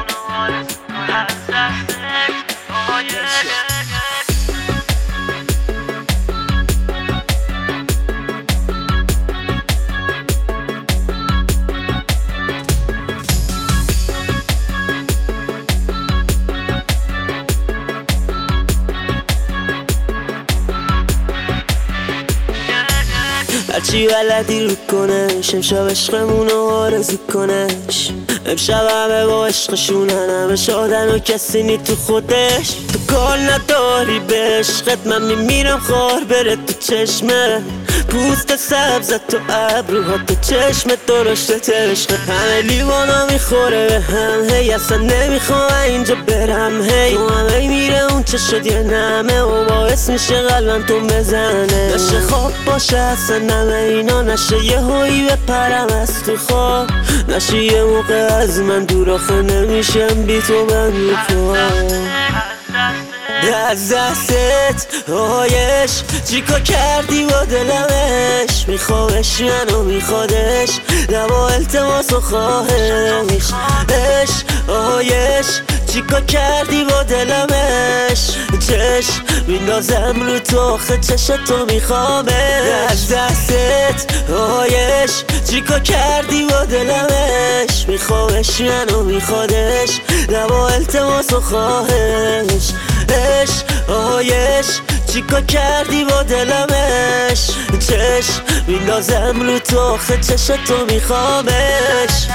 هرچی بلدی رو کنش، امشب عشقمونو آرزو کنش. امشب همه با عشقشونن، همه شادن و کسی نی تو خودش. تو کار نداری به عشقت، من میمیرم خار بره تو چشمه. پوست سبزت تو ابروها، تو چشم درشت عشق. همه لیوانا میخوره به هم، هی اصلا نمیخوام اینجا برم. هی تو همه میره اون چه شد یه نمه و باعث میشه قلبم تو بزنه. نشه خواب باشه اصلا نمه اینا، نشه یه هایی بپرم از تو خواب. نشه یه موقع از من دور آخه نمیشم بی تو من میکنم. از دستت آیش چیکار کردی با دلمش، میخوابش منو میخوادش، نبا التماس و خواهش. آیش چیکار کردی با دلمش، چشم میندازم رو تو آخه چشتو میخوامش. از دستت آیش چیکار کردی با دلمش، میخوابش منو میخوادش، نبا التماس و خواهش. آیش چیکار کردی با دلمش، چشم میندازم رو تو آخه چشتو میخوامش.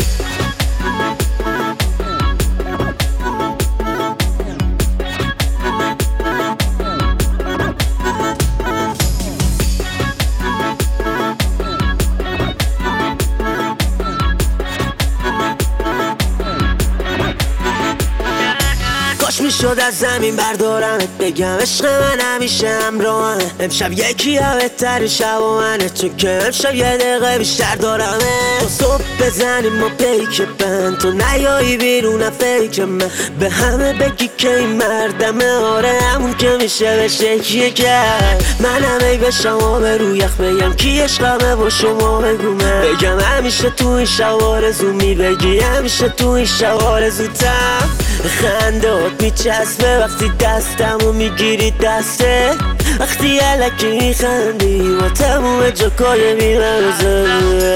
میشد از زمین بردارمت بگم عشق من همیشه همراهمه. امشب یکی بهتر شب و منه، چون که امشب یه دقیقه بیشتر دارمه. تا صبح بزنیم و پیک بند، تو نیایی بیرون فیک من. به همه بگی که این مردمه، آره همون که میشه بشه کیه کرد. من همه به شما به رو یخ بگم کی عشقمه و شما بگو من. بگم همیشه تو این شب آرزو بگی، همیشه تو این شب آرزوتم. خندات میچسبه وقتی دستمو میگیری دسته، وقتی علکی میخندی با تموم جاکای میرزه.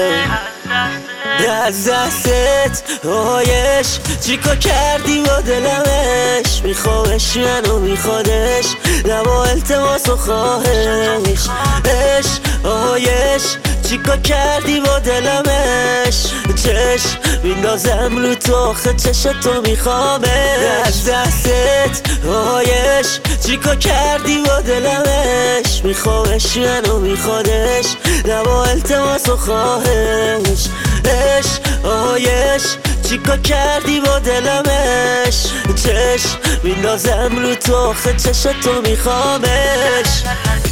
از دستت آیش چیکار کردی با دلمش، میخوابش منو میخوادش، نبا التماس و خواهش. آیش چیکار کردی با دلمش، چشم میندازم رو تو آخه چشتو میخوامش. از دستت آیش چیکار کردی با دلمش، میخوابش منو میخوادش، نبا التماس و خواهش. آیش چیکار کردی با دلمش، چشم میندازم رو تو آخه چشتو میخوامش.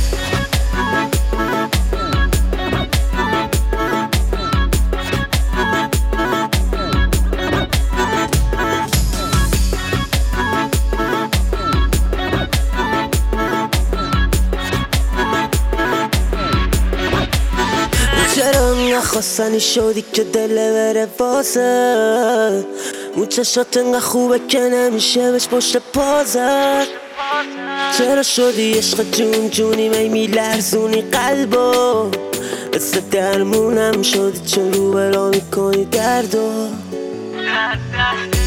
چرا نخواستنی شدی که دل بره واسه، اون چشات انقدر خوبه که نمیشه بهش پشت پازد. چرا شدی عشق جون جونی می میلرزونی قلبو، مثل درمونم شدی چون رو برا میکنی دردو.